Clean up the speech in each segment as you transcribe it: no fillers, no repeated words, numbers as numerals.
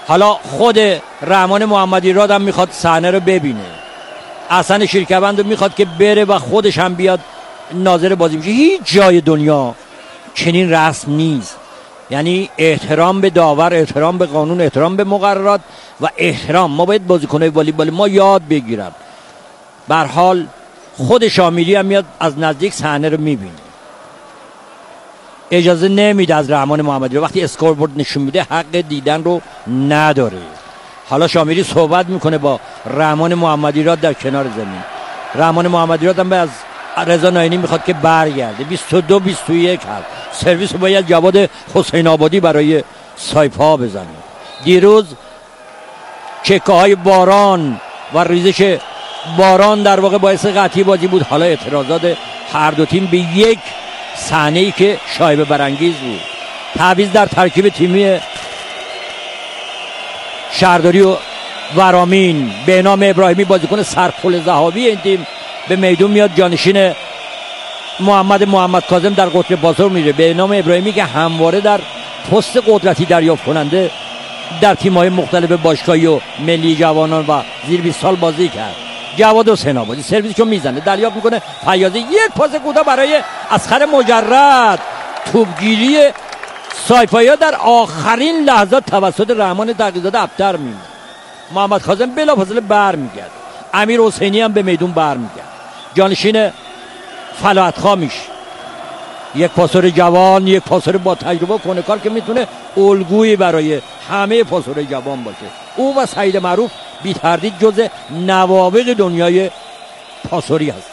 حالا خود رحمان محمدی راد هم میخواد صحنه رو ببینه، حسن شیرکبند رو میخواد که بره و خودش هم بیاد ناظر بازی میشه. هیچ جای دنیا چنین رسم نیست. یعنی احترام به داور، احترام به قانون، احترام به مقررات و احترام. ما باید بازیکن‌های والیبال ما یاد بگیرم. به هر حال خود شامیری هم میاد از نزدیک صحنه رو میبینه، اجازه نمیده از رحمان محمدی رو وقتی اسکوربورد نشون میده حق دیدن رو نداره. حالا شامیری صحبت میکنه با رحمان محمدی راد در کنار زمین. رحمان محمدی راد هم از رضا ناینی میخواد که برگرده. 22-21 هست. سرویس باید جواد حسین آبادی برای سایپا بزنه. دیروز چکه های باران و ریزش باران در واقع باعث قطعی بازی بود. حالا اعتراضات هر دو تیم به یک صحنه‌ای که شایبه برانگیز بود. تعویض در ترکیب تیمی شهرداری و ورامین. به نام ابراهیمی بازیکن سرپل ذهبی این تیم به میدون میاد، جانشین محمد کاظم در قطر بازار میره. به نام ابراهیمی که همواره در پست قدرتی دریافت کننده در تیم‌های مختلف باشگاهی و ملی جوانان و زیر 20 سال بازی کرد. جواد حسین آبادی سرویسشو میزنه، دریافت میکنه فیاضی، یک پاس کوتاه برای اصغر مجرد. توپگیری سایپایا در آخرین لحظات توسط رحمان تقی‌زاده ابتر میمونه. محمد کاظم بلافاصله برمیگرد، امیر حسینی هم به میدون برمیگرد، جانشین فلاحت‌خواه میشه. یک پاسور جوان، یک پاسور با تجربه کنه‌کار که میتونه الگویی برای همه پاسور جوان باشه. او و سعید معروف بی تردید جز نوابغ دنیای پاسوری هست.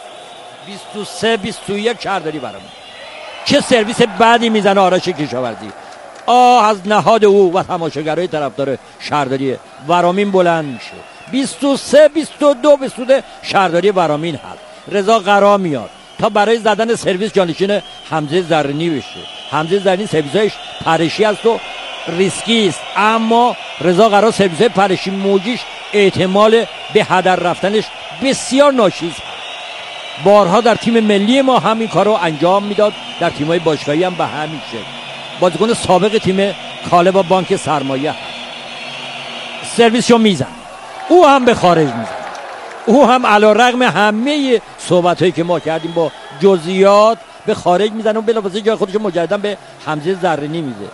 23-21 شهرداری برامون. چه سرویس بعدی میزنه آرش کشاورزی. از نهاد او و تماشاگرای طرفدار شهرداری ورامین بلند میشه. 23-22 به سود شهرداری ورامین هست. رضا قرا میاد تا برای زدن سرویس جانشین حمزه زرینی بشه. حمزه زرینی سرویسش پرشی است و ریسکی است، اما رضا قرا سرویس پرشی موجیش احتمال به هدر رفتنش بسیار ناچیز. بارها در تیم ملی ما همین کارو انجام میداد، در تیم‌های باشگاهی هم به همین شکل. بازیکن سابق تیم کالب بانک سرمایه سرویسشو میزنه، او هم به خارج میزنه. او هم علی‌رغم همه صحبتایی که ما کردیم با جزئیات به خارج میزنه و بلافاصله جای خودش مجددا به حمزه زرینی میزه.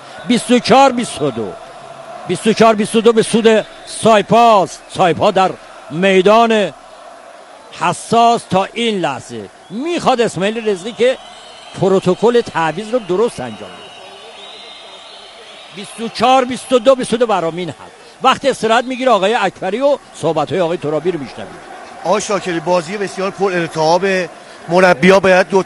24-22 به سود سایپاست. سایپا در میدان حساس تا این لحظه میخواد اسماعیل رزقی که پروتکل تعویض رو درست انجام بده. 24-22 به سود ورامین هست. وقت استراحت میگیره آقای اکبری و صحبت‌های آقای ترابی رو میشنویم. آقای شاکری، بازی بسیار پر التهاب. مربیان باید دو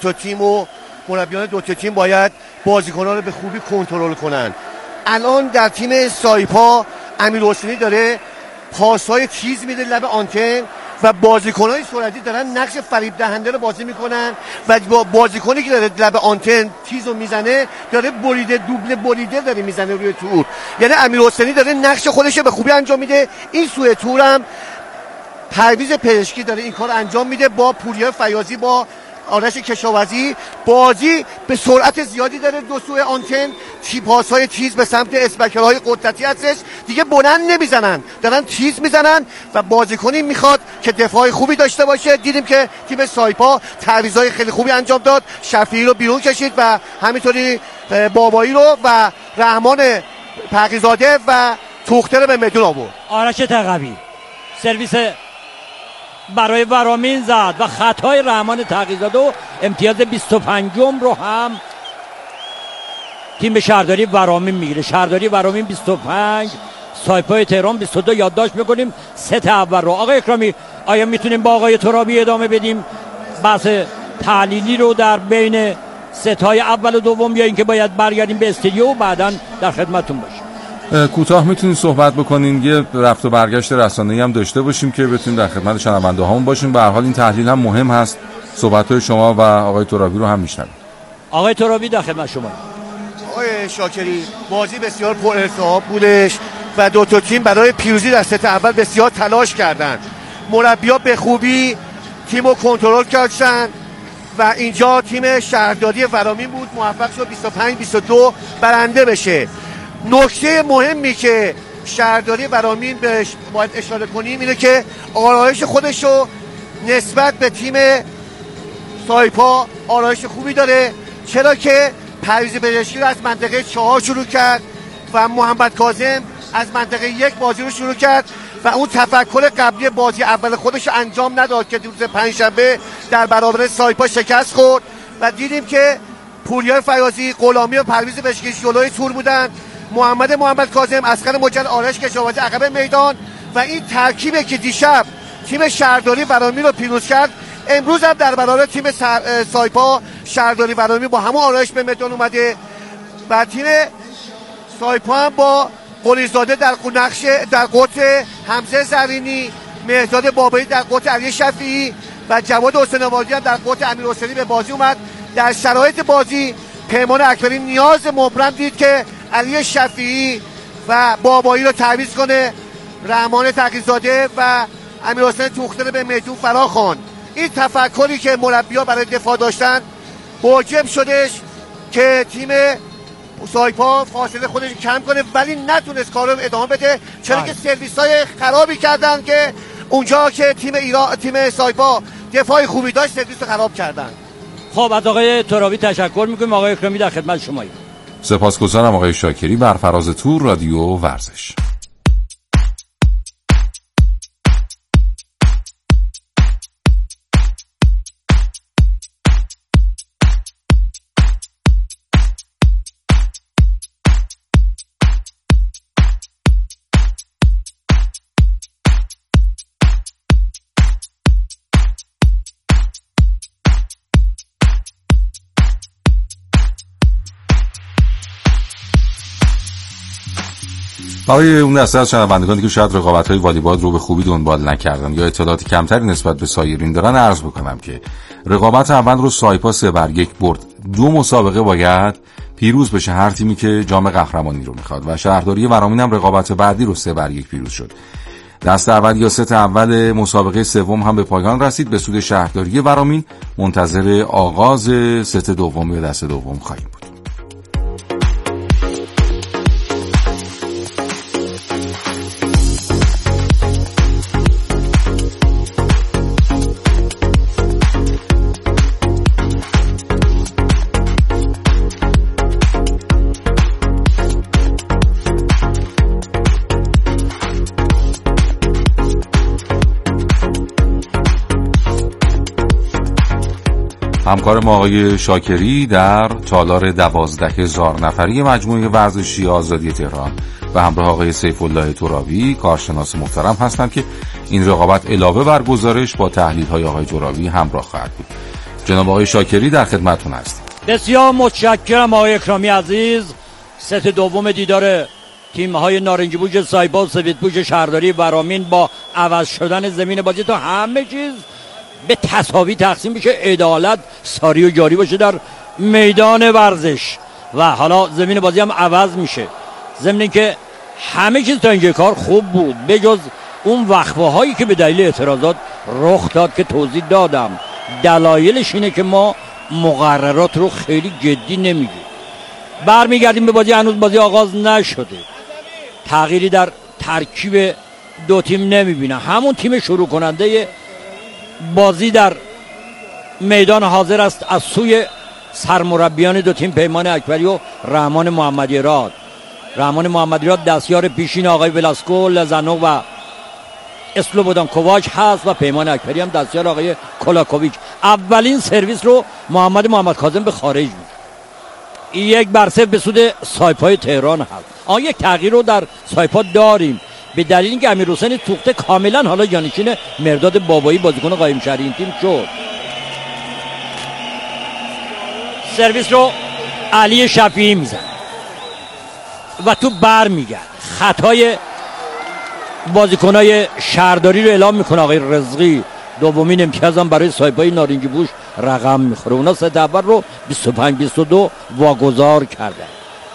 تا تیم باید بازیکنان رو به خوبی کنترل کنن. الان در تیم سایپا امیر حسینی داره پاس‌های تیز میده لب آنتن و بازیکن‌های سرعتی دارن نقش فریب دهنده رو بازی میکنن و بازیکنی که داره لب آنتن تیز رو میزنه داره دوبل بریده داره میزنه روی تور. یعنی امیر حسینی داره نقش خودش رو به خوبی انجام میده. این سوی تور هم پرویز پزشکی داره این کار انجام میده با پوریا فیاضی، با آرش کشاورزی. بازی به سرعت زیادی داره، دو سوی آنتن پاس‌های تیز به سمت اسپکرهای قدرتی هستش، دیگه بلند نمیزنن، دارن تیز میزنن و بازیکنی میخواد که دفاع خوبی داشته باشه. دیدیم که تیم سایپا تعویضای خیلی خوبی انجام داد، شفیعی رو بیرون کشید و همینطوری بابایی رو و رحمان تقی‌زاده و توخته رو به میدون آورد. آرش تقوی سرویس برای ورامین زد و خطای رحمان تقی‌زاده و امتیاز 25م رو هم تیم شهرداری ورامین میگیره. شهرداری ورامین 25، سایپای تهران 22. یادداشت میکنیم ست اول رو. آقای اکرامی، آیا میتونیم با آقای ترابی ادامه بدیم بحث تحلیلی رو در بین ستای اول و دوم، یا اینکه باید برگردیم به استودیو و بعداً در خدمتتون باشیم؟ کوتاه میتونین صحبت بکنین، یه رفت و برگشت رسانه‌ای هم داشته باشیم که بتونیم در خدمت شنونده هامون باشیم. به هر حال این تحلیل هم مهم هست. صحبت‌های شما و آقای ترابی رو هم میشنویم. آقای ترابی در خدمت شما. آقای شاکری، بازی بسیار پر التهاب بودش و دو تا تیم برای پیروزی در ست اول بسیار تلاش کردند. مربی‌ها به خوبی تیمو کنترل کردن و اینجا تیم شهرداری ورامین بود موفق شد 25-22 برنده بشه. نکته مهمی که شهرداری ورامین بهش باید اشاره کنیم اینه که آرایش خودشو نسبت به تیم سایپا آرایش خوبی داره، چرا که پرویز پزشکی رو از منطقه 4 شروع کرد و محمد کاظم از منطقه 1 بازی رو شروع کرد و اون تفکر قبلی بازی اول خودش انجام نداد که روز پنجشنبه در برابر سایپا شکست خورد و دیدیم که پوریا فیاضی، غلامی و پرویز پزشکی جلوی تور بودن، محمد کاظم، اصغر مجل، آرش کشاورزی عقب میدان و این ترکیبی که دیشب تیم شهرداری ورامین رو پیروز کرد، امروز هم در برابر تیم سایپا شهرداری ورامین با همون آرایش به میدان اومده و تیم سایپا هم با قلیزاده در نقش در قطر حمزه زرینی، مهداد بابایی در قطر علی شفیعی و جواد حسین آبادی هم در قطر امیر حسینی به بازی اومد. در شرایط بازی پیمان اکبری نیاز مبرم دید که علی شفیعی و بابایی رو تعویض کنه، رحمان تقی‌زاده و امیر حسین توخته رو به میدون فرا خواند. این تفکری که مربی‌ها برای دفاع داشتن موجب شدش که تیم سایپا فاصله خودش کم کنه، ولی نتونست کار رو ادامه بده، چرا که سرویس‌های خرابی کردن که اونجا که تیم سایپا دفاع خوبی داشت سرویس رو خراب کردن. خب از آقای ترابی تشکر می‌کنیم. آقای اکرامی در خدمت شماییم. سپاسگزارم آقای شاکری. بر فراز تور، رادیو ورزش. برای اون دسته از شنوندگانی که شاید رقابت‌های والیبال رو به خوبی دنبال نکردن یا اطلاعات کمتری نسبت به سایرین دارن، عرض بکنم که رقابت اول رو سایپا 3-1 برد. 2 مسابقه باید پیروز بشه هر تیمی که جام قهرمانی رو میخواد و شهرداری ورامین هم رقابت بعدی رو 3-1 پیروز شد. دست اول یا ست اول مسابقه سوم هم به پایان رسید به سود شهرداری ورامین. منتظر آغاز ست دوم یا دست دوم خواهیم بود. همکار ما آقای شاکری در تالار 12,000 نفری مجموعه ورزشی آزادی تهران و همراه آقای سیف‌الله ترابی کارشناس محترم هستند که این رقابت علاوه بر گزارش با تحلیل‌های آقای ترابی همراه خواهد بود. جناب آقای شاکری در خدمتتون هستیم. بسیار متشکرم آقای اکرامی عزیز. ست دوم دیدار تیم‌های نارنجی پوش سایپا و سفید پوش شهرداری ورامین با عوض شدن زمین بازی تا همه چیز به تساوی تقسیم بشه، عدالت ساری و جاری باشه در میدان ورزش و حالا زمین بازی هم عوض میشه. ضمن که همه چیز تا اینجا کار خوب بود بجز اون وقفه هایی که به دلیل اعتراضات رخ داد که توضیح دادم. دلایلش اینه که ما مقررات رو خیلی جدی نمیگیریم. برمیگردیم به بازی. هنوز بازی آغاز نشده، تغییری در ترکیب دو تیم نمیبینم. همون تیم شروع کننده بازی در میدان حاضر است از سوی سرمربیان دو تیم پیمان اکبری و رحمان محمدی راد. رحمان محمدی راد دستیار پیشین آقای ولاسکو لزانو و اسلوبودان کوواچ هست و پیمان اکبری هم دستیار آقای کولاکوویچ. اولین سرویس رو محمد کاظم به خارج بود. 1-0 به سود سایپای تهران هست. یک تغییر رو در سایپا داریم به دلیل اینکه امیر حسین توخته کاملا حالا جانشین مرداد بابایی بازیکن قایم شهری این تیم شد. سرویس رو علی شفیعی میزن و تو بر میگرد. خطای بازیکنای شهرداری رو اعلام میکنه آقای رزقی. دومین امتیاز هم برای سایپای نارنجی پوش رقم میخوره. اونا ست اول رو 25-22 واگذار کردن.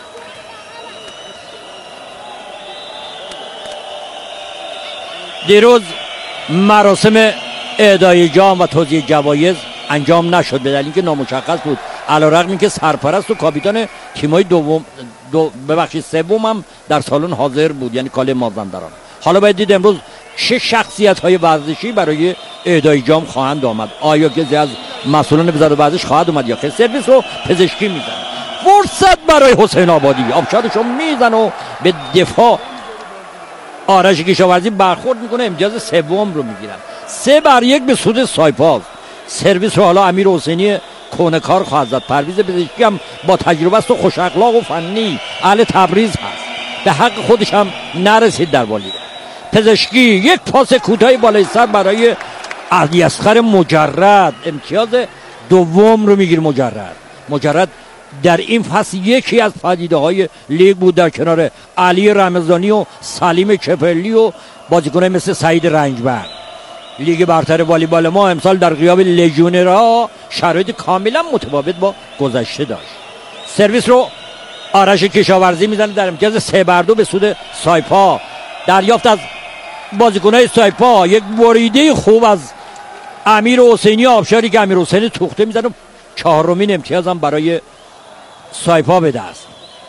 دیروز مراسم اهدای جام و توزیع جوایز انجام نشد به دلیل اینکه نامشخص بود علیرغم اینکه سرپرست و کاپیتان تیمای سوم هم در سالن حاضر بود، یعنی کاله مازندران. حالا باید دید امروز چه شخصیت‌های ورزشی برای اهدای جام خواهند آمد. آیا کسی از مسئولان وزارت ورزش خواهد اومد یا خیر؟ سرویس رو پزشکی میزنه، فرصت برای حسین آبادی، آبشارشو میزنه و به دفاع آرش کشاورزی برخورد میکنه، امتیاز سوم رو میگیرن. 3-1 به سود سایپاس. سرویس رو حالا امیر حسینی کونکار خواهد زد. پرویز پزشکی هم با تجربه است و خوش اخلاق و فنی، اهل تبریز هست، به حق خودش هم نرسید در والیبال. پزشکی یک پاس کوتاهی بالای سر برای علی اصغر مجرد، امتیاز دوم رو میگیره. مجرد در این فصل یکی از پدیده‌های لیگ بود، در کنار علی رمضانی و سلیم چپلی و بازیکنان مثل سعید رنجبر. لیگ برتر والیبال ما امسال در غیاب لژیونرها شرایط کاملا متفاوت با گذشته داشت. سرویس رو آرش کشاورزی میزنه در امتیاز 3-2 به سود سایپا. دریافت از بازیکنای سایپا یک بریده خوب از امیر حسینی آبشاری که امیر حسینی توخته میزنه. 4مین امتیاز هم برای سایپا به دست.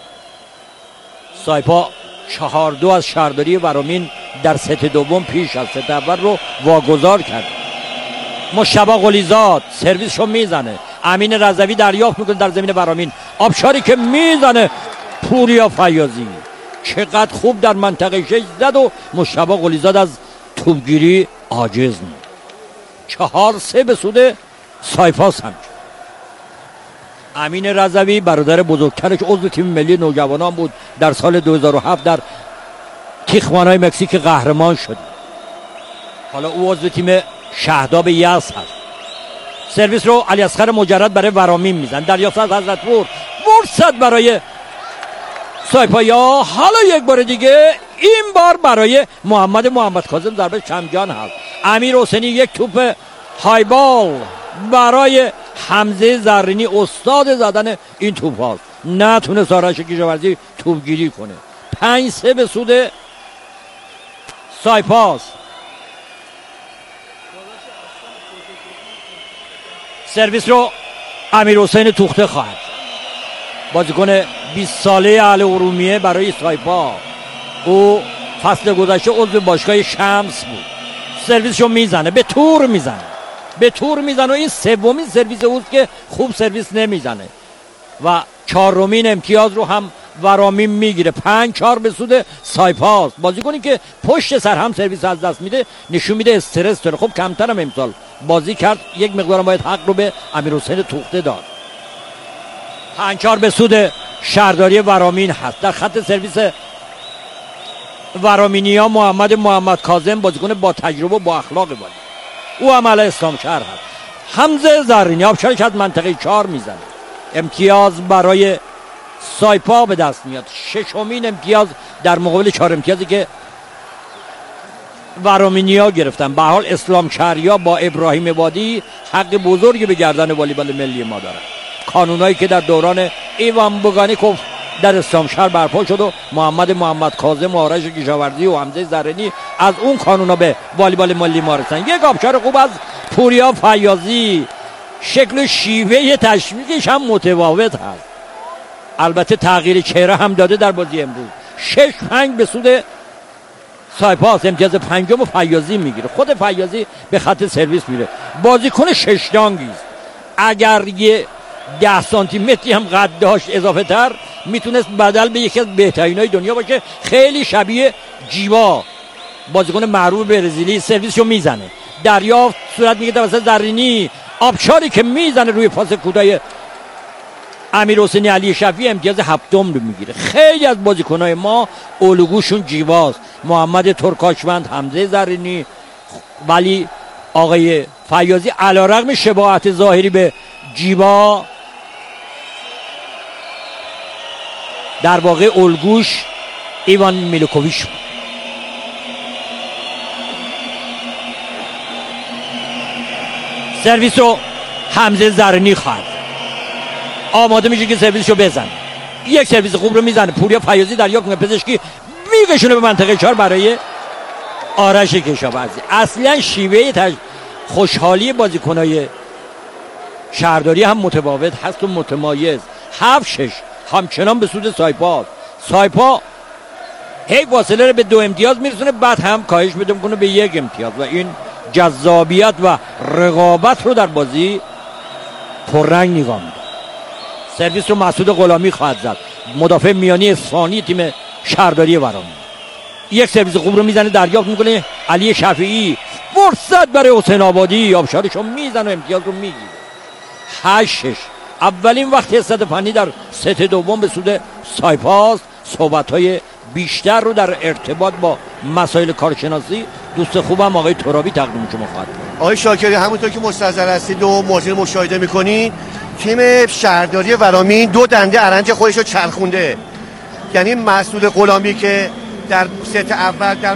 سایپا 4-2 از شهرداری ورامین در ست دوم پیش از ست اول رو واگذار کرد. مشتبه قلیزاد سرویس رو میزنه، امین رضوی دریافت میکنه در زمین ورامین، آبشاری که میزنه پوریا فیاضی چقدر خوب در منطقه 6 زد و مشتبه قلیزاد از توپگیری عاجز بود. 4-3 به سود سایپاس هم. امین رضوی برادر بزرگترش عضو تیم ملی نوجوانان بود، در سال 2007 در تیخوانای مکزیک قهرمان شد. حالا او عضو تیم شهداب یزد هست. سرویس رو علی اصغر مجرد برای ورامین میزن، دریافت از حضرتپور، فرصت برای سایپایا. حالا یک بار دیگه، این بار برای محمد کاظم ضربه کمجان هست. امیر حسینی یک توپ هایبال برای حمزه زرینی، استاد زدن این توپ هاست، نتونه آرش کشاورزی توپگیری کنه. 5-3 به سود سایپاس. سرویس رو امیر حسین توخته خواهد، بازیکن 20 ساله اهل ارومیه برای سایپا. او فصل گذشته عضو باشگاه شمس بود. سرویس رو میزنه، به تور میزنه و این سومین سرویس اوست که خوب سرویس نمیزنه و 4مین امتیاز رو هم ورامین میگیره. 5-4 به سود سایپاس. بازیکنی که پشت سر هم سرویس از دست میده نشون میده استرس داره. خب کمتر هم امسال بازی کرد، یک مقدار باید حق رو به امیر حسین توخته داد. 5-4 به سود شهرداری ورامین هست. در خط سرویس ورامینیا محمد کاظم، بازیکن با تجربه و با اخلاق بالا، او عمل اسلام شهر هست. حمزه زرینی آبشاری که از منطقه 4 میزنه، امتیاز برای سایپا به دست میاد. 6مین امتیاز در مقابل 4 امتیازی که ورامینیا گرفتن. به حال اسلام شهریا با ابراهیم وادی حق بزرگی به گردن والیبال ملی ما دارن. کانونایی که در دوران ایوان بوگانیکوف در اسلام شهر برپا شد و محمد کاظم و آرش کشاورزی و حمزه زرینی از اون کانونا به والیبال ملی ما رسیدن. یک آبشار خوب از پوریا فیاضی، شکل و شیوه تشویقش هم متفاوت هست، البته تغییر چهره هم داده در بازی امروز. 6-5 به سود سایپاس. امتیاز 5 فیاضی میگیره. خود فیاضی به خط سرویس میره، بازیکن 6 دانگی است. اگر یه 10 سانتی متری هم قد داشت اضافه تر میتونست بدل به یکی از بهترینای دنیا باشه. خیلی شبیه جیوا، بازیکن معروف برزیلی. سرویسشو میزنه، دریافت صورت میگه توسط زرینی، آبشاری که میزنه روی پاس کوتاه امیر حسینی علی شفیع، امتیاز 7 رو میگیره. خیلی از بازیکنای ما الگوشون جیواست، محمد ترکاشوند، حمزه زرینی، ولی آقای فیاضی علیرغم شباهت ظاهری به جیوا در واقع الگوش ایوان میلوکوویچ بود. سرویس رو حمزه زرینی خواهد، آماده میشه که سرویس رو بزن. یک سرویس خوب رو میزنه، پوریا فیاضی دریافت کنه، پزشکی میکشونه به منطقه 4 برای آرش کشاورزی. اصلا شیوه خوشحالی بازیکنای شهرداری هم متفاوت هست و متمایز. 7-6 همچنان به سود سایپا. سایپا هی واصله رو به 2 امتیاز میرسونه، بعد هم کاهش بده میکنه به 1 امتیاز و این جذابیت و رقابت رو در بازی پررنگ نگاه میده. سرویس رو مسعود غلامی خواهد زد، مدافع میانی ثانی تیم شهرداری ورامین. یک سرویس خوب رو میزنه، دریافت میکنه علی شفیعی، فرصت برای حسین آبادی، آبشارش رو میزنه و امتیاز رو میگیره. 8-6 اولین وقت استفانی در ست دوم به سود سایپاست. صحبت‌های بیشتر رو در ارتباط با مسائل کارشناسی دوست خوبم آقای ترابی تقدیم شما خواهد کرد. آقای شاکری، همونطور که مستحضر هستید و موضوع مشاهده میکنید، تیم شهرداری ورامین 2 دنده ارنج خودش رو چرخونده. یعنی مسعود غلامی که در ست اول در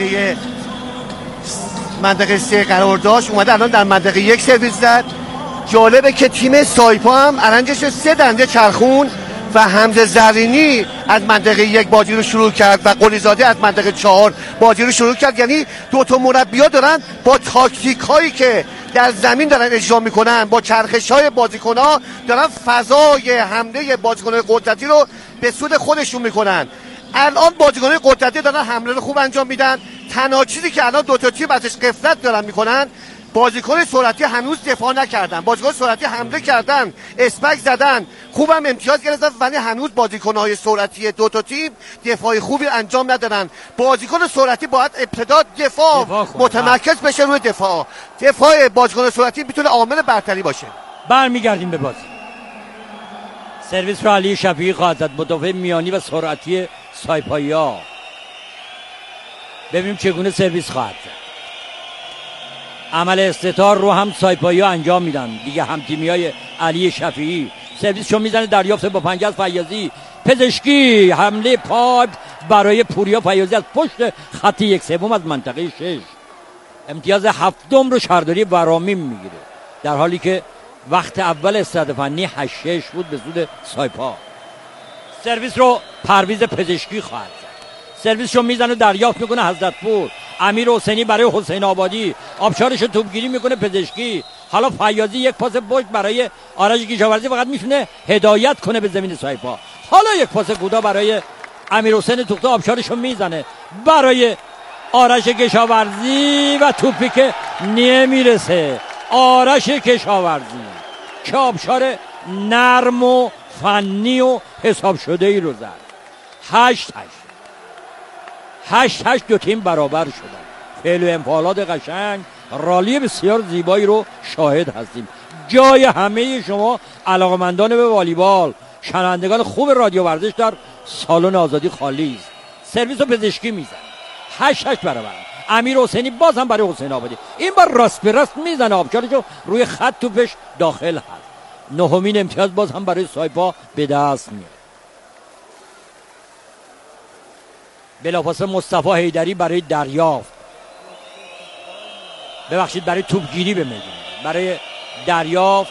منطقه 3 قرار داشت، اومده الان در منطقه 1 سرویس زد. جالبه که تیم سایپا هم ارنجش 3 دنده چرخون و حمزه زرینی از منطقه 1 بازی رو شروع کرد و قلیزاده از منطقه 4 بازی رو شروع کرد. یعنی 2 تا مربی‌ها دارن با تاکتیک هایی که در زمین دارن اجرا میکنن، با چرخش های بازیکن‌ها دارن فضای حمله بازیکن‌های قدرتی رو به سود خودشون میکنن. الان بازیکن‌های قدرتی دارن حمله رو خوب انجام میدن. تنها چیزی که الان 2 تا تیم ازش غفلت دارن میکنن، بازیکن سرعتی هنوز دفاع نکردن، بازیکن سرعتی حمله کردن، اسپک زدن، خوبم امتیاز گرفتن، ولی هنوز بازیکن‌های سرعتی 2 تا تیم دفاع خوبی انجام ندادن. بازیکن سرعتی باید ابتدا دفاع متمرکز بشه روی دفاع بازیکن سرعتی میتونه عامل برتری باشه. برمیگردیم به بازی. سرویس رو علی شفیعی خواهد زد، مدافع میانی و سرعتی سایپایا. ببینیم چگونه سرویس خواهد زد. عمل استتار رو هم سایپایا انجام میدن دیگه، هم تیمیای علی شفیعی. سرویس رو میزنه، دریافت با پنجه از فیاضی، پزشکی، حمله پاپ برای پوریا فیاضی از پشت خط 1/3 از منطقه 6. امتیاز 7 رو شهرداری ورامین میگیره، در حالی که وقت اول استاد فنی 8-6 بود به سود سایپا. سرویس رو پرویز پزشکی خواهد زد. سرویس رو میزنه، دریافت میکنه حضرتپور، امیر حسینی برای حسین آبادی، آبشارش رو توپگیری میکنه پزشکی. حالا فیاضی یک پاس پشت برای آرش کشاورزی، فقط میتونه هدایت کنه به زمین سایپا. حالا یک پاس کوتاه برای امیر حسین توخته، آبشارش رو میزنه برای آرش کشاورزی و توپی که نمیرسه. آرش کشاورزی که آبشار نرم و فنی و حساب شده ای رو زد. 8-8 دو تیم برابر شدن. فعل و انفعالات قشنگ، رالی بسیار زیبایی رو شاهد هستیم. جای همه شما علاقمندان به والیبال، شنوندگان خوب رادیو ورزش در سالن آزادی خالی است. سرویس و پزشکی میزن. 8-8 برابر. امیر حسینی باز هم برای حسین آبادی، این بار راست به راست میزنه، آبشارشو روی خط توپش داخل هست. 9مین امتیاز باز هم برای سایپا به دست میاد. بلافاصله مصطفی حیدری برای دریافت، برای توپگیری به میدان، برای دریافت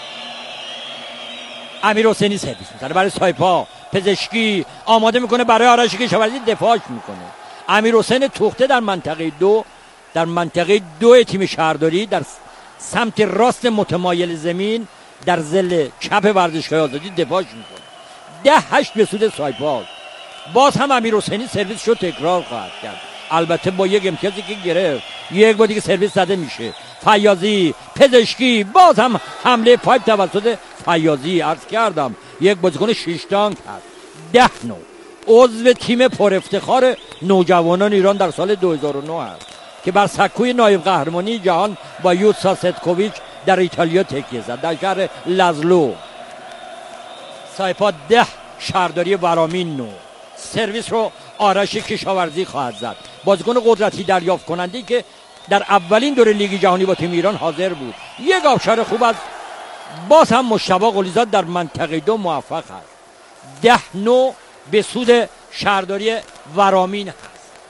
امیر حسینی سرویس میزنه برای سایپا. پزشکی آماده میکنه برای آرش کشاورزی، دفاعش میکنه. امیر حسین توخته در منطقه 2 تیم شهرداری در سمت راست متمایل زمین در ظل چپ ورزشگاه آزادی دفاعش میکنه. 10-8 به سود سایپا. باز هم امیر حسینی سرویس رو تکرار خواهد کرد، البته با یک امتیازی که گرفت. یک بار دیگه سرویس زده میشه. فیاضی، پزشکی، باز هم حمله پایپ توسط فیاضی. عرض کردم یک بازیکن 6 دانک هست. 10-9 عضو تیم پر افتخار نوجوانان ایران در سال 2009 هست که بر سکوی نایب قهرمانی جهان با یوتسا ستکوویچ در ایتالیا تکیه زد، در شهر لازلو. سایپا 10، شهرداری ورامین 9. سرویس رو آرش کشاورزی خواهد زد، بازیکن قدرتی دریافت کننده که در اولین دوره لیگ جهانی با تیم ایران حاضر بود. یک آبشار خوب از باز هم مشتبه قلیزاد در منطقه 2 موفق هست. 10-9 به سود شهرداری ورامین هست.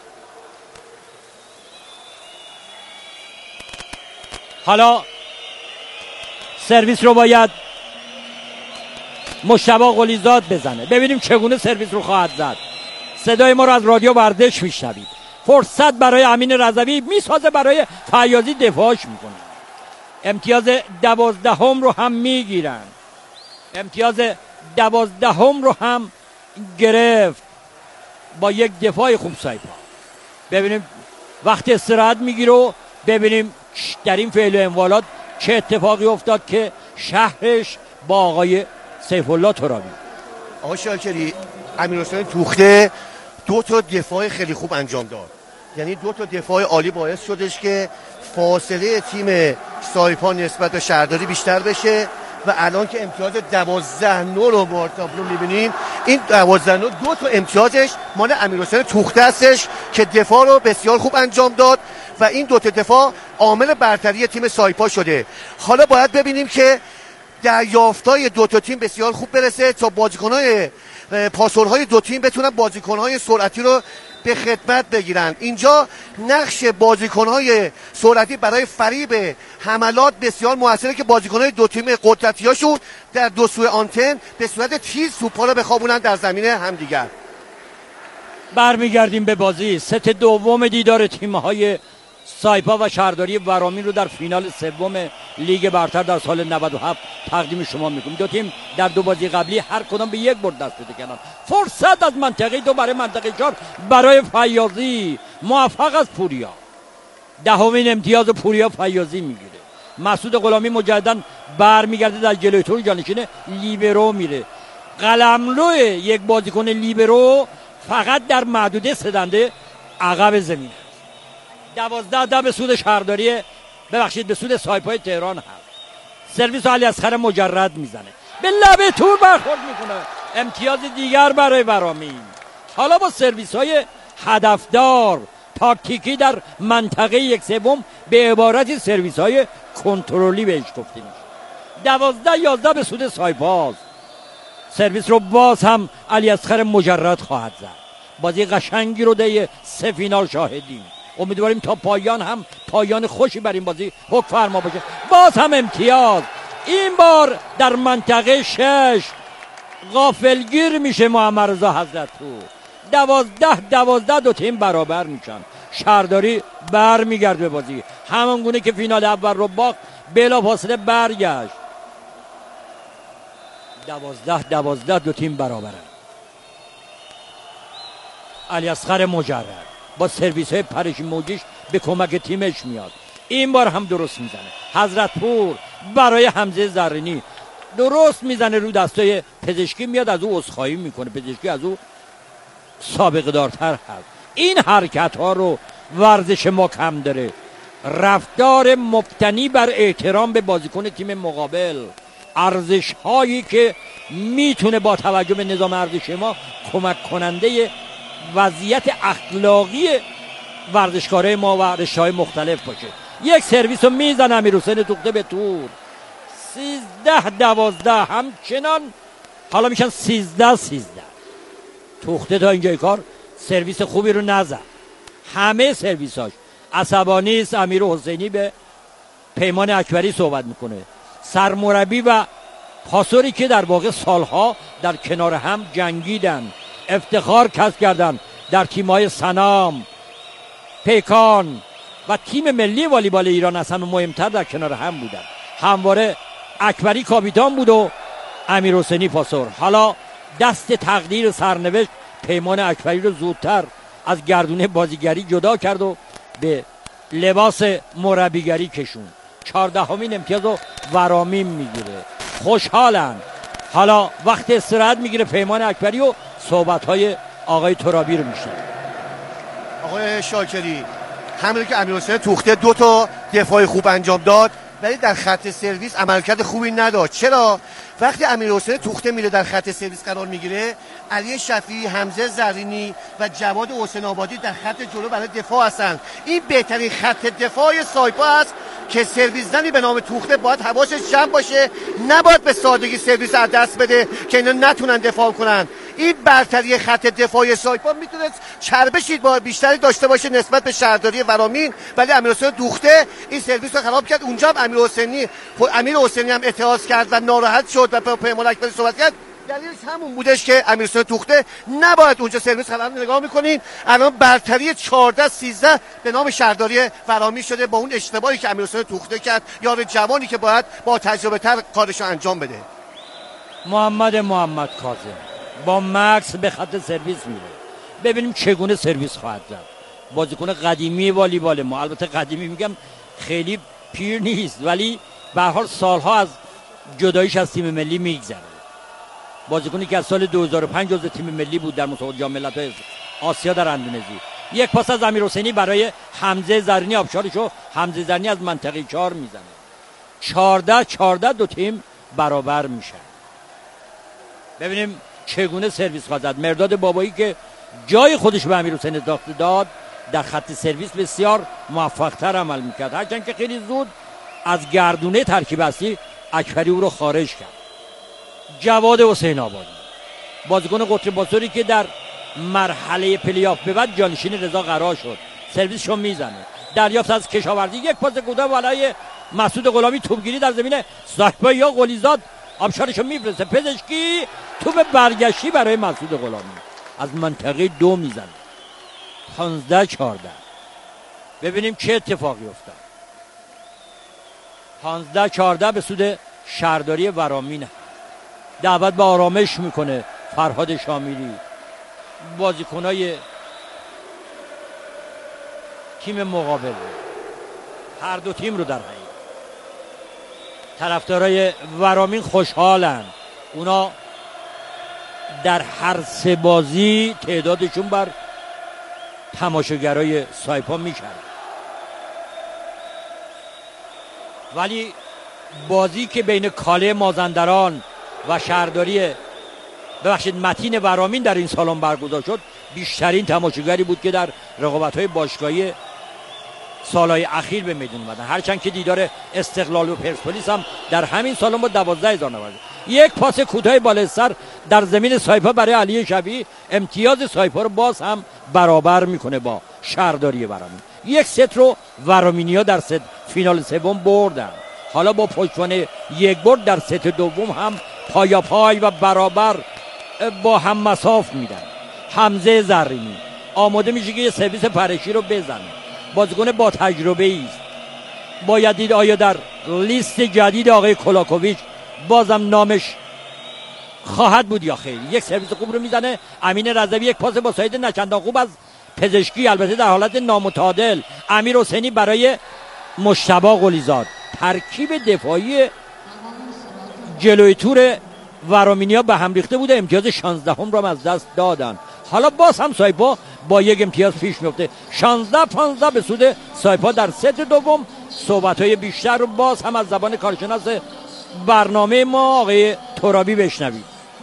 حالا سرویس رو باید مشتبه قلیزاد بزنه، ببینیم چگونه سرویس رو خواهد زد. صدای ما رو از رادیو ورزش میشنوید. فرصت برای امین رضوی، میسازه برای فیاضی، دفاعش میکنه. امتیاز 12 رو هم میگیرن. امتیاز 12 رو هم گرفت با یک دفاع خوب سایپا. ببینیم وقت استراحت میگیره و ببینیم در این فعل و انوالات چه اتفاقی افتاد که شهرش با آقای سیف الله ترابی. آقای شاکری، امیرحسین توخته 2 تا دفاع خیلی خوب انجام داد، یعنی 2 تا دفاع عالی باعث شدش که فاصله تیم سایپا نسبت به شهرداری بیشتر بشه و الان که امتیاز 12-9 رو با تابلو میبینیم، این 12-9 2 تا امتیازش مال امیرحسین توخته هستش که دفاع رو بسیار خوب انجام داد و این 2 تا دفاع عامل برتری تیم سایپا شده. حالا باید ببینیم که دریافتای 2 تا تیم بسیار خوب برسه تا بازیکن‌های پاسورهای 2 تیم بتونن بازیکن‌های سرعتی رو به خدمت بگیرن. اینجا نقش بازیکن‌های سرعتی برای فریب حملات بسیار موثره که بازیکن‌های 2 تیم قدرتی‌هاشون در 2 سوی آنتن به صورت تیز توپ‌ها رو بخوابونن در زمین همدیگر. برمیگردیم به بازی. ست دوم دیدار تیم‌های سایپا و شهرداری ورامین رو در فینال سوم لیگ برتر در سال 97 تقدیم شما میکنیم. 2 تیم در 2 بازی قبلی هر کدام به 1 برد دست پیدا کردن. فرصت از منطقه 2 برای منطقه 4 برای فیاضی، موفق از پوریا. 10مین امتیاز پوریا فیاضی میگیره. مسعود غلامی مجددا برمیگرده در جلوی تور جانشین لیبرو میره. قلمرو یک بازیکن لیبرو فقط در محدوده سدنده عقب زمین. 12 به سود شهرداری، ببخشید به سود سایپای تهران هست. سرویس علی اصغر مجرد میزنه، به لبه تور برخورد میکنه. امتیاز دیگر برای ورامین. حالا با سرویس های هدفدار تاکتیکی در منطقه 1/3 به عبارتی سرویس های کنترلی بهش گفته میشه. 12-11 به سود سایپاست. سرویس رو باز هم علی اصغر مجرد خواهد زد. بازی قشنگی رو در 3 فینال شاهدیم. امیدواریم تا پایان هم پایان خوشی بر این بازی حکم فرما باشه. باز هم امتیاز، این بار در منطقه 6 غافلگیر میشه محمد رضا حضرتپور. 12 2 تیم برابر میشن. شهرداری بر میگرد به بازی همان گونه که فینال اول رو باخت، بلا فاصله برگشت. 12 2 تیم برابرن. علی اصغر مجرد با سرویس های پرش موجیش به کمک تیمش میاد. این بار هم درست میزنه. حضرتپور برای حمزه زرینی درست میزنه رو دستای پزشکی، میاد از او عذرخواهی میکنه. پزشکی از او سابقه دارتر هست. این حرکت ها رو ورزش ما کم داره. رفتار مبتنی بر احترام به بازیکن تیم مقابل، ارزش هایی که میتونه با توجه به نظام ارزش ما کمک کننده وضعیت اخلاقی ورزشکارای ما و رشته‌های مختلف باشه. یک سرویس رو میزنه امیرحسین توخته به تور. 13-12 همچنان حالا میشن 13-13. توخته تا اینجای کار سرویس خوبی رو نزد. همه سرویساش عصبانی است. امیر حسینی به پیمان اکبری صحبت میکنه، سرمربی و پاسوری که در واقع سالها در کنار هم جنگیدن، افتخار کسب کردن در تیم‌های سنام، پیکان و تیم ملی والیبال ایران از همه مهمتر در کنار هم بودن. همواره اکبری کاپیتان بود و امیر حسینی پاسور. حالا دست تقدیر سرنوشت پیمان اکبری رو زودتر از گردونه بازیگری جدا کرد و به لباس مربیگری کشون. 14مین امتیاز رو ورامین میگیره. خوشحالن. حالا وقت استراحت میگیره پیمان اکبری و صحبت‌های آقای ترابی رو میشنن. آقای شاکری، همین که امیرحسین توخته 2 تا دفاع خوب انجام داد ولی در خط سرویس عملکرد خوبی نداشت. چرا؟ وقتی امیرحسین توخته میره در خط سرویس قرار میگیره، علی شفیعی، حمزه زرینی و جواد حسین آبادی در خط جلو برای دفاع هستن. این بهترین خط دفاع سایپا است که سرویس زنی به نام توخته باید حواسش جمع باشه، نباید به سادگی سرویس از دست بده که اینا نتونن دفاع کنن. این برتری خط دفاعی سایپا میتونه چربشی با بیشتری داشته باشه نسبت به شهرداری ورامین، ولی امیرحسین توخته این سرویس رو خراب کرد. اونجا هم امیر حسینی هم اعتراض کرد و ناراحت شد و پیمان اکبری صحبت کرد. دلیلش همون بودش که امیرحسین توخته نباید اونجا سرویس خلق نگاه میکنین. الان برتری 14-13 به نام شهرداری فرامی شده با اون اشتباهی که امیرحسین توخته کرد، یار جوانی که باید با تجربه تر کارشو انجام بده. محمد کاظم با مکس به خط سرویس میره، ببینیم چگونه سرویس خواهد زد. بازیکن قدیمی والیبال ما، البته قدیمی میگم خیلی پیر نیست، ولی به هر حال سالها از جداییش از تیم ملی میگذره. بازیکنی که از سال 2005 جزو تیم ملی بود در مسابقات جام ملت‌های آسیا در اندونزی. یک پاس از امیرحسینی برای حمزه زرینی، آبشارشو حمزه زرینی از منطقه 4 میزنه. 14 دو تیم برابر میشن. ببینیم چگونه سرویس خواهد زد. مرداد بابایی که جای خودش به امیرحسین اضافه داد، در خط سرویس بسیار موفق‌تر عمل میکرد، هرچند که خیلی زود از گردونه ترکیب اصلی اکبری او رو خارج کرد. جواد حسین آبادی بازیکن قطر بازاری که در مرحله پلی‌آف به بعد جانشین رضا قرار شد، سرویسشو میزنه. دریافت از کشاورزی، یک پاس کوتاه بالای مسعود غلامی، توپگیری در زمین صاحبا یا قلیزاد، آبشارشو میفرسته. پزشکی توپ برگشتی برای مسعود غلامی از منطقه 2 میزنه. 15-14. ببینیم چه اتفاقی افتاد. 15-14 به سود شهرداری ورامین. دعوت به آرامش میکنه فرهاد شامیری. بازیکنای تیم مقابل، هر دو تیم رو در حقیقت طرفدارای ورامین خوشحالن. اونا در هر سه بازی تعدادشون بر تماشاگرای سایپا میشن، ولی بازی که بین کاله مازندران و شهرداری متین ورامین در این سالن برگزار شد، بیشترین تماشاگری بود که در رقابت‌های باشگاهی سالهای اخیر به میدون اومدن، هرچند که دیدار استقلال و پرسپولیس هم در همین سالن با 12,000 نفر. یک پاس کوتاه بالای سر در زمین سایپا برای علی شبی، امتیاز سایپا رو باز هم برابر میکنه با شهرداری ورامین. یک ست رو ورامینیا در ست فینال سوم بردن. حالا با پشتوانه یک برد در ست دوم هم پای و برابر با هم مساف میدن. حمزه زرینی آماده میشه که یه سرویس پرشی رو بزنه. بازیکن با تجربه است. باید دید آیا در لیست جدید آقای کلاکوویچ بازم نامش خواهد بود یا خیر. یک سرویس خوب رو میزنه امین رضوی، یک پاس با ساید نچندان خوب از پزشکی، البته در حالت نامتعادل. امیر حسینی برای مجتبی قلیزاد. ترکیب دفاعی جلوی تور ورامینیا به هم ریخته بوده، امتیاز 16 رو از دست دادن. حالا باز هم سایپا با یک امتیاز پیش میفته. 15-15 به سود سایپا در ست دوم. صحبت‌های بیشتر رو باز هم از زبان کارشناس برنامه ما آقای ترابی بشنوید.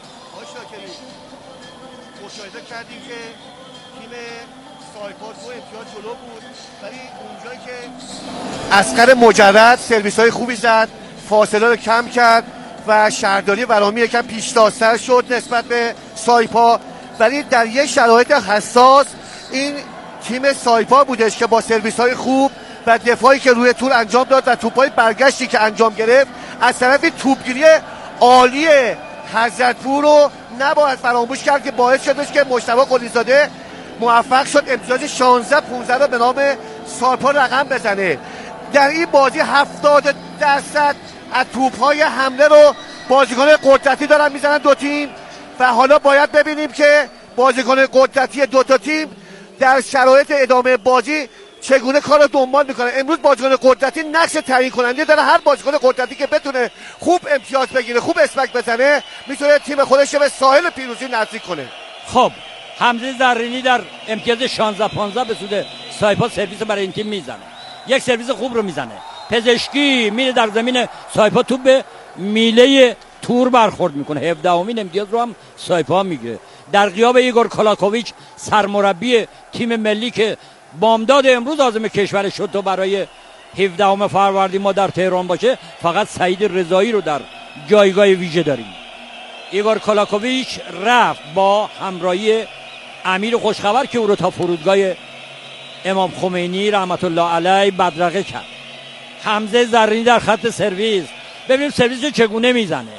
مشاهده کردیم که تیم سایپا 2 امتیاز جلو بود، ولی اونجایی که اسقر مجرد سرویس‌های خوبی زد، فاصله رو کم کرد و شهرداری ورامی یکم پیشتازتر شد نسبت به سایپا، ولی در یک شرایط حساس این تیم سایپا بودش که با سرویس‌های خوب و دفاعی که روی تور انجام داد و توپ‌های برگشتی که انجام گرفت، از طرفی توپگیری عالی حضرتپور رو نباید فراموش کرد که باعث شدش که مجتبی قلیزاده موفق شد امتیاز 16-15 رو به نام سایپا رقم بزنه. در این بازی 70% از توپ‌های حمله رو بازیکن قدرتی دارن میزنن دو تیم و حالا باید ببینیم که بازیکن قدرتی دو تا تیم در شرایط ادامه بازی چگونه کار رو دنبال میکنه. امروز بازیکن قدرتی نقش تعیین کننده داره. هر بازیکن قدرتی که بتونه خوب امتیاز بگیره، خوب اسمک بزنه، میتونه تیم خودش رو به ساحل پیروزی نزدیک کنه. خب حمزه زرینی در امتیاز 16-15 به سود سایپا سرویس برای این تیم میزنه. یک سرویس خوب رو میزنه. پزشکی میره در زمین سایپا، توپ به میله تور برخورد میکنه. 17مین امتیاز رو هم سایپا میگیره. در غیاب ایگور کلاکوویچ سرمربی تیم ملی که بامداد امروز عازم کشور شد تا برای 17 فروردین ما در تهران باشه، فقط سعید رضایی رو در جایگاه ویژه داریم. ایگور کلاکوویچ رفت با همراهی امیر خوشخبر که او رو تا فرودگاه امام خمینی رحمت الله علیه بدرقه کرد. حمزه زرینی در خط سرویس، ببینیم سرویس رو چگونه میزنه.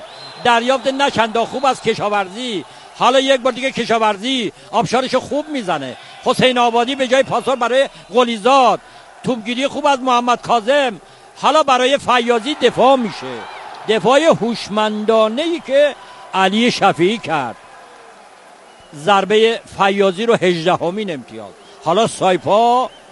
دریافت نشندا خوب از کشاورزی. حالا یک بار دیگه کشاورزی آبشارش خوب میزنه. حسین آبادی به جای پاسور برای قلیزاد. توپگیری خوب از محمد کاظم. حالا برای فیاضی دفاع میشه، دفاع هوشمندانه‌ای که علی شفیعی کرد. ضربه فیاضی رو 18مین امتیاز. حالا سایپا